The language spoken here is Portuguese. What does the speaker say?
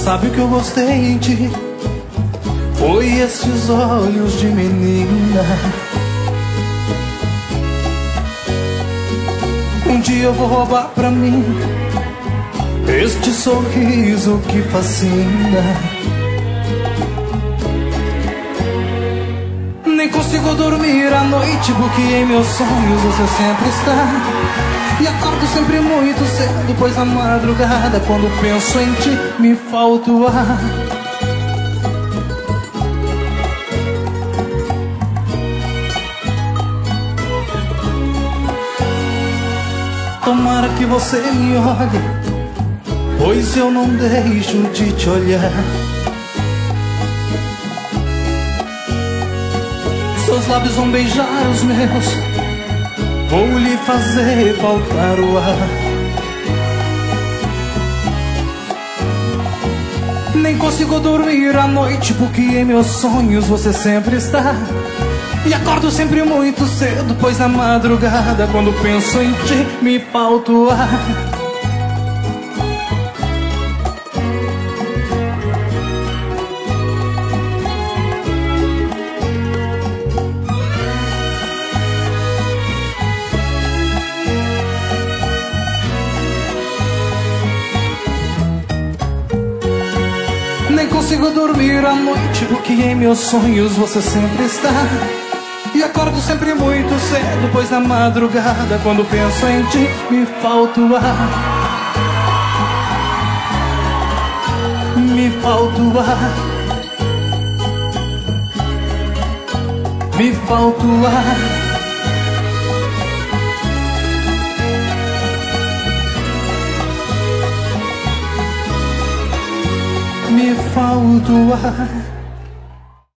sabe o que eu gostei em ti? Foi estes olhos de menina. Um dia eu vou roubar pra mim este sorriso que fascina. Nem consigo dormir à noite, porque em meus sonhos você sempre está. E acordo sempre muito cedo, pois na madrugada, quando penso em ti, me falta o ar. Tomara que você me olhe, pois eu não deixo de te olhar. Seus lábios vão beijar os meus, vou lhe fazer faltar o ar. Nem consigo dormir à noite, porque em meus sonhos você sempre está. E acordo sempre muito cedo, pois na madrugada, quando penso em ti, me falta o ar. Nem consigo dormir à noite, porque em meus sonhos você sempre está. E acordo sempre muito cedo, pois na madrugada, quando penso em ti, me falta o ar. Me falta o ar. Me falta o ar. Me falta o ar.